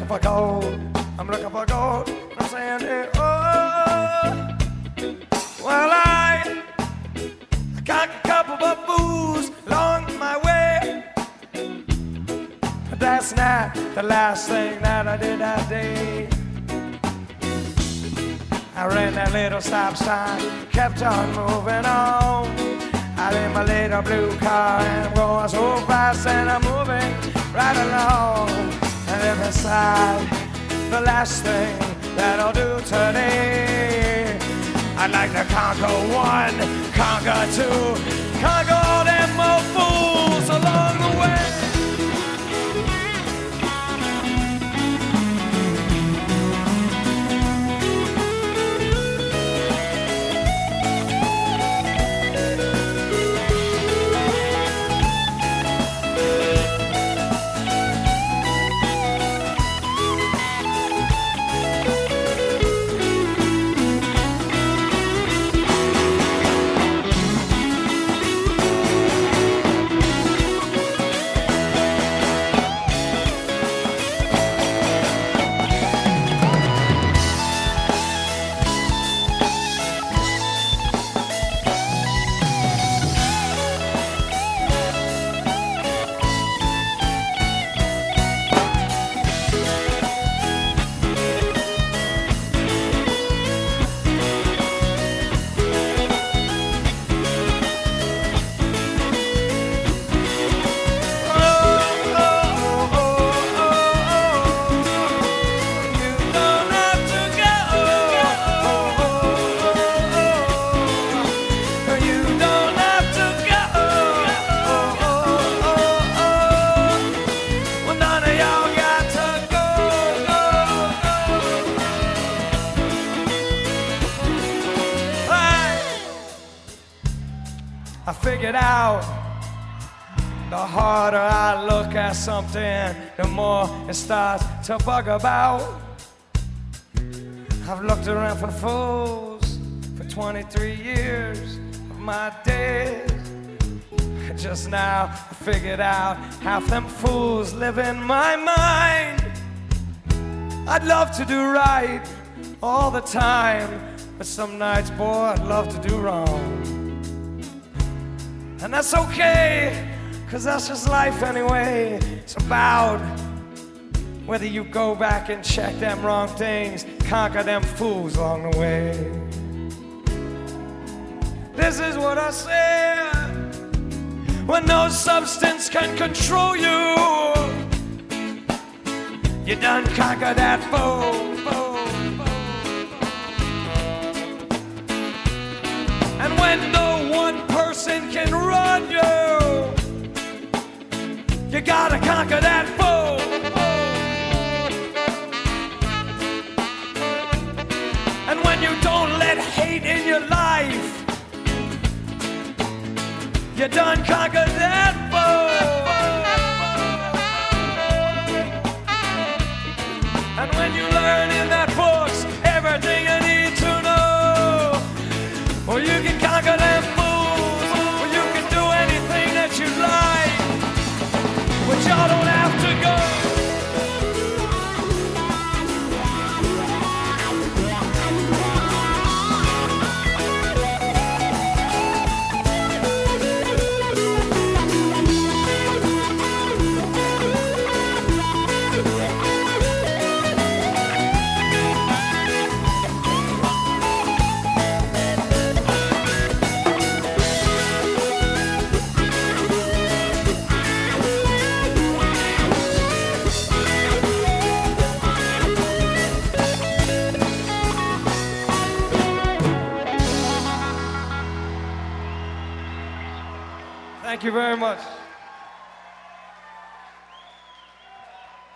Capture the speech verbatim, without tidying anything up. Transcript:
for gold. I'm looking for gold. I'm saying, hey, oh, well, I, I got a couple of fools along my way. But that's not the last thing that I did that day. I ran that little stop sign, kept on moving on. I'm in my little blue car and I'm going so fast and I'm moving right along. And if it's not the last thing that I'll do today, I'd like to conquer one, conquer two, conquer all them more fools along the way. I figured out the harder I look at something, the more it starts to bug about. I've looked around for fools for twenty-three years of my days. Just now I figured out half them fools live in my mind. I'd love to do right all the time, but some nights, boy, I'd love to do wrong. And that's okay, cause that's just life anyway. It's about whether you go back and check them wrong things, conquer them fools along the way. This is what I said: when no substance can control you, you done conquer that foe, foe, foe. And when no one person can run you, you gotta conquer that foe. And when you don't let hate in your life, you done conquered that foe. And when you learn in that books everything you need to know, well, you can conquer them fools, well, you can do anything that you like, but y'all don't have to go. Thank you very much.